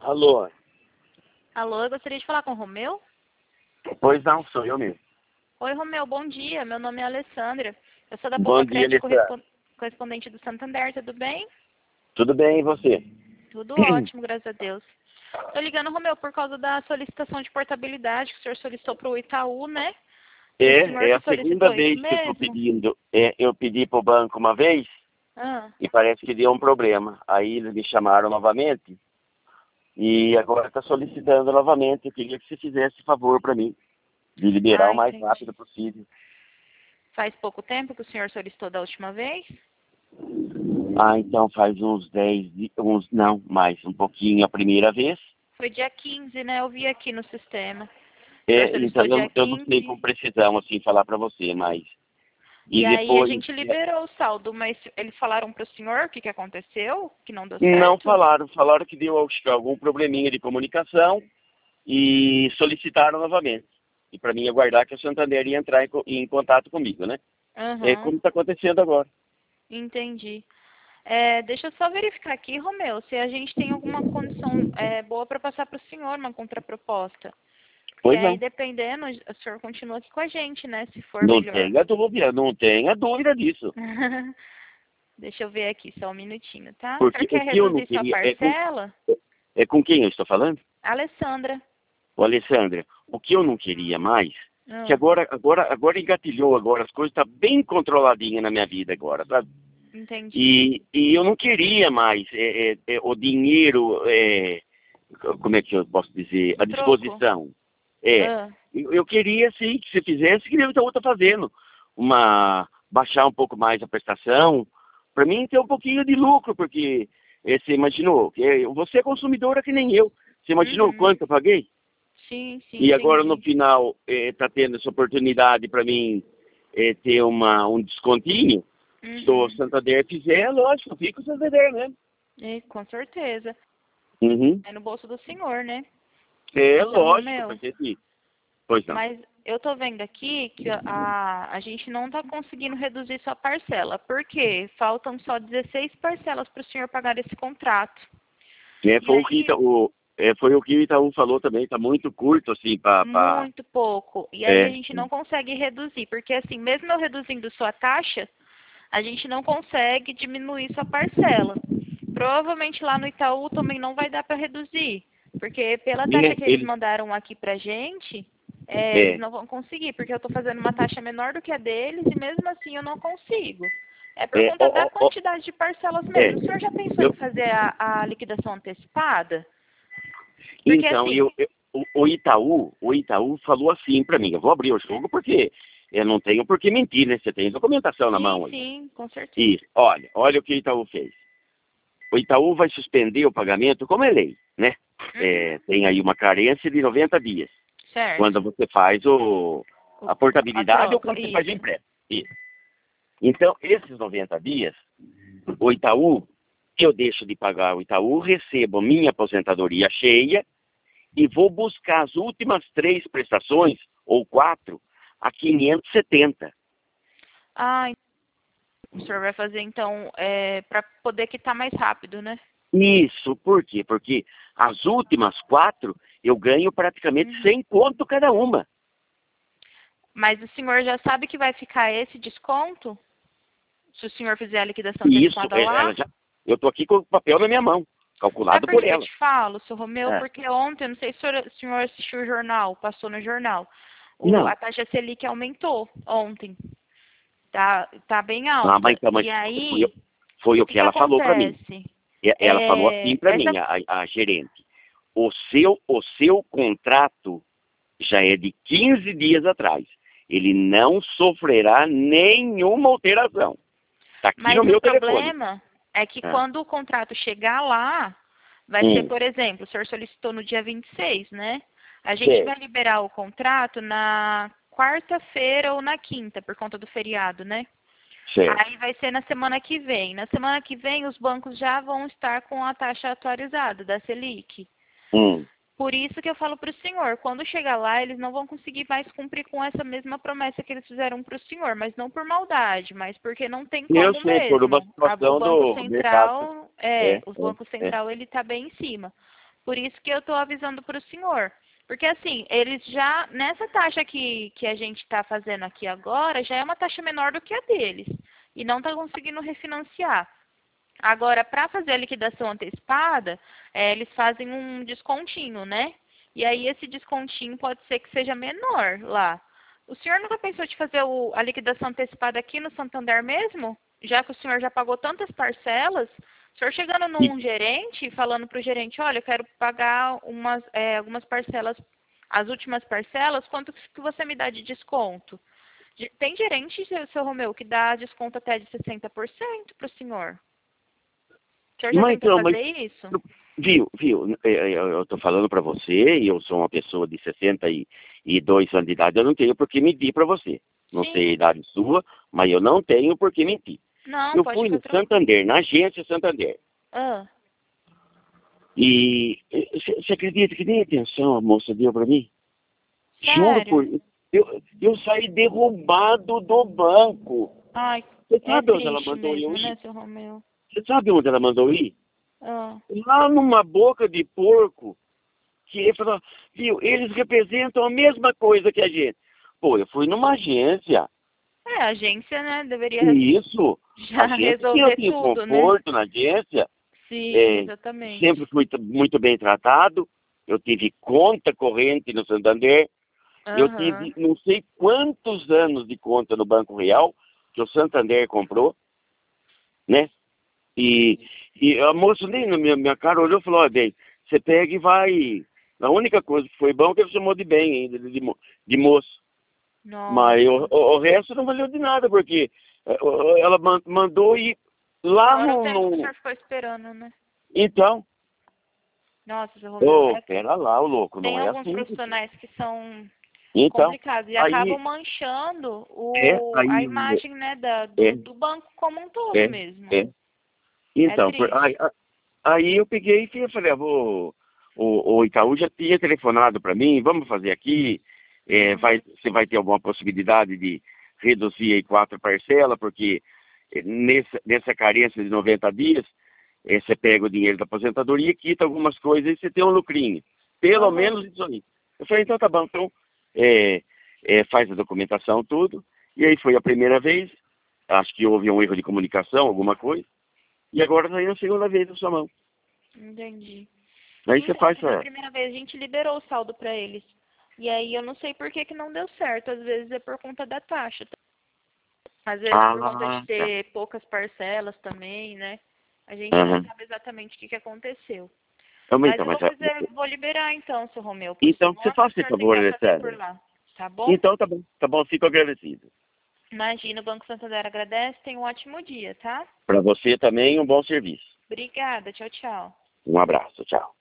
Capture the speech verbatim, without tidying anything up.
Alô? Alô, eu gostaria de falar com o Romeu? Pois não, sou eu mesmo. Oi, Romeu, bom dia. Meu nome é Alessandra. Eu sou da Bom Poupa dia, Crédito, Alessandra. correspon- correspondente do Santander, tudo bem? Tudo bem, e você? Tudo ótimo, graças a Deus. Estou ligando, Romeu, por causa da solicitação de portabilidade que o senhor solicitou para o Itaú, né? O senhor É, é que a segunda solicitou isso vez que eu estou mesmo? pedindo. É, eu pedi para o banco uma vez Ah, e parece que deu um problema. Aí eles me chamaram novamente e agora está solicitando novamente. Eu queria que você fizesse favor para mim de liberar ah, o mais entendi. rápido possível. Faz pouco tempo que o senhor solicitou da última vez? Ah, então faz uns dez, di- uns, não, mais um pouquinho a primeira vez. Foi dia quinze, né? Eu vi aqui no sistema. O senhor É, então solicitou dia eu, eu não sei com quinze. precisão assim falar para você, mas E e aí a depois gente liberou o saldo, mas eles falaram para o senhor o que, que aconteceu? Que não deu não certo? falaram, falaram que deu acho que, algum probleminha de comunicação e solicitaram novamente. E para mim aguardar que a Santander ia entrar em, co- em contato comigo, né? É Aham, como está acontecendo agora. entendi. É, deixa eu só verificar aqui, Romeu, se a gente tem alguma condição é, boa para passar para o senhor uma contraproposta. Porque Pois aí, não. dependendo, o senhor continua aqui com a gente, né? Se for Não melhor. tenha dúvida, não tenha dúvida disso. Deixa eu ver aqui, só um minutinho, tá? O senhor Porque o quer que eu não reduzir sua queria é com, parcela? é com quem eu estou falando? Alessandra. Ô, Alessandra, o que eu não queria mais, que Ah, agora, agora, agora engatilhou agora, as coisas estão bem controladinhas na minha vida agora, sabe? entendi. E, e eu não queria mais é, é, é, o dinheiro, é, como é que eu posso dizer, à De troco? disposição. É, Ah, eu, eu queria sim que você fizesse, que nem o Itaú está fazendo, uma, baixar um pouco mais a prestação, para mim ter um pouquinho de lucro, porque é, você imaginou, que é, você é consumidora que nem eu, você imaginou uhum. quanto eu paguei? Sim, sim, E agora no entendi. final está tendo essa oportunidade para mim é, ter uma, um descontinho. Se o Uhum. Santander fizer, lógico, fica o Santander mesmo. E, com certeza. Uhum. É no bolso do senhor, né? É Então, lógico, Romeu, porque assim, pois não. mas eu tô vendo aqui que a, a gente não tá conseguindo reduzir sua parcela. Por quê? Faltam só dezesseis parcelas para o senhor pagar esse contrato. É, E foi, o que, aí, Ita- o, é, foi o que o Itaú falou também, está muito curto assim para. muito pouco. E aí a É, gente não consegue reduzir, porque assim, mesmo eu reduzindo sua taxa, a gente não consegue diminuir sua parcela. Provavelmente lá no Itaú também não vai dar para reduzir, porque pela taxa é, que eles ele, mandaram aqui pra gente, é, eles é, não vão conseguir, porque eu estou fazendo uma taxa menor do que a deles e mesmo assim eu não consigo. É por é, conta ó, da ó, ó, quantidade de parcelas é, mesmo. O senhor já pensou em eu, fazer a, a liquidação antecipada? Porque então, assim, eu, eu- o, o Itaú, o Itaú falou assim para mim, eu vou abrir o jogo porque eu não tenho por que mentir, né? Você tem documentação na sim, mão aí. sim, com certeza. Isso, olha, olha o que o Itaú fez. O Itaú vai suspender o pagamento, como é lei, né? Uhum, É, tem aí uma carência de noventa dias, quando certo. você faz o, O- a a portabilidade ou troca, quando você faz o isso. empréstimo. Isso. Então, esses noventa dias, o Itaú, eu deixo de pagar o Itaú, recebo minha aposentadoria cheia e vou buscar as últimas três prestações, ou quatro, a quinhentos e setenta. Ah, o senhor vai fazer então é, para poder quitar mais rápido, né? Isso, por quê? Porque as últimas quatro eu ganho praticamente Uhum. cem conto cada uma. Mas o senhor já sabe que vai ficar esse desconto? Se o senhor fizer a liquidação E isso, antecipada é, lá? ela já, eu estou aqui com o papel na minha mão, Sabe calculado por que por que eu ela. te falo, seu Romeu? É. Porque ontem, não sei se o senhor, o senhor assistiu o jornal, passou no jornal. O, a Não. taxa Selic aumentou ontem. Tá, tá bem Ah, mas alta. então, mas E foi, aí, foi o o que que que ela falou para mim. acontece? E- Ela falou assim É, para essa mim, a, a gerente. O seu, o seu contrato já é de quinze dias atrás. Ele não sofrerá nenhuma alteração. Está aqui no Mas o meu telefone. problema é que Ah, quando o contrato chegar lá, vai ser, hum, por exemplo, o senhor solicitou no dia vinte e seis, né? A gente vai certo, liberar o contrato na quarta-feira ou na quinta, por conta do feriado, né? certo. Aí vai ser na semana que vem. Na semana que vem, os bancos já vão estar com a taxa atualizada da Selic. Hum. Por isso que eu falo para o senhor, quando chegar lá, eles não vão conseguir mais cumprir com essa mesma promessa que eles fizeram para o senhor, mas não por maldade, mas porque não tem Eu como sei, por uma mesmo. A- o situação Banco do mercado. Central, é, É, o é, Banco é. Central ele está bem em cima. Por isso que eu estou avisando para o senhor. Porque assim, eles já, nessa taxa que, que a gente está fazendo aqui agora, já é uma taxa menor do que a deles. E não está conseguindo refinanciar. Agora, para fazer a liquidação antecipada, é, eles fazem um descontinho, né? E aí esse descontinho pode ser que seja menor lá. O senhor nunca pensou de fazer o, a liquidação antecipada aqui no Santander mesmo? Já que o senhor já pagou tantas parcelas, o senhor chegando num gerente, falando para o gerente, olha, eu quero pagar umas, é, algumas parcelas, as últimas parcelas, quanto que você me dá de desconto? Tem gerente, seu Romeu, que dá desconto até de sessenta por cento para o senhor. O senhor já Mas, tentou então, fazer mas, isso? viu, viu, eu estou falando para você, e eu sou uma pessoa de sessenta e dois anos de idade, eu não tenho por que mentir para você. Não Sim. sei a idade sua, mas eu não tenho por que mentir. Não, Eu pode fui ficar no tranquilo. Santander, na agência Santander. Ah, E você acredita que nem atenção a moça deu para mim? Juro sério? por... Eu, eu saí derrubado do banco. Ai, Você é sabe onde ela triste mandou eu mesmo, né, ir? seu Romeu? Você sabe onde ela mandou ir? Ah, Lá numa boca de porco. Que ele falou, viu, eles representam a mesma coisa que a gente. Pô, eu fui numa agência. é, a agência, né, deveria Isso. já Agência que eu resolver tenho tudo, né? conforto na agência. Sim, É, exatamente. sempre fui t- muito bem tratado. Eu tive conta corrente no Santander. Eu Aham. tive não sei quantos anos de conta no Banco Real, que o Santander comprou, né? E, e a moça nem na minha, minha cara olhou e falou, ó, bem, você pega e vai. A única coisa que foi bom é que ele chamou de bem ainda, de, mo- de moço. Mas o, Nossa. o, o resto não valeu de nada, porque eh, o- ela man- mandou ir lá Fora o no. tempo que o no... senhor ficou esperando, né? Então, Nossa, seu Romeu, ô, é, pera lá, o louco, tem não é alguns assim. profissionais que são Então, complicados e acabam aí, manchando é, o, a aí, imagem, né, da, é, do, do banco como um todo é, mesmo. é. É Então, por- aí, triste. aí eu peguei e falei, ah, vou, o, o Itaú já tinha telefonado para mim, vamos fazer aqui, é, vai, Uhum. você vai ter alguma possibilidade de reduzir aí quatro parcelas, porque eh, nessa, nessa carência de noventa dias, eh, você pega o dinheiro da aposentadoria, quita algumas coisas e você tem um lucrinho. Pelo Aham. menos isso aí. Eu falei, então tá bom, então é, é, faz a documentação, tudo. E aí foi a primeira vez, acho que houve um erro de comunicação, alguma coisa, e agora está indo a segunda vez na sua mão. Entendi. Aí você Então, faz mas a a... primeira vez a gente liberou o saldo para eles. E aí eu não sei por que que não deu certo. Às vezes é por conta da taxa. Às vezes por conta de Ah, tá. ter poucas parcelas também, né? A gente não Aham. sabe exatamente o que que aconteceu. Então, Mas então, eu vou mas, é, fazer, vou liberar então, seu Romeu, pro então, senhor, você para o faça esse senhor favor, tentar fazer por Alessandra. lá. Tá bom? Então tá bom, tá bom, fico agradecido. Imagina, o Banco Santander agradece. Tenha um ótimo dia, tá? Para você também, um bom serviço. Obrigada. Tchau, tchau. Um abraço, tchau.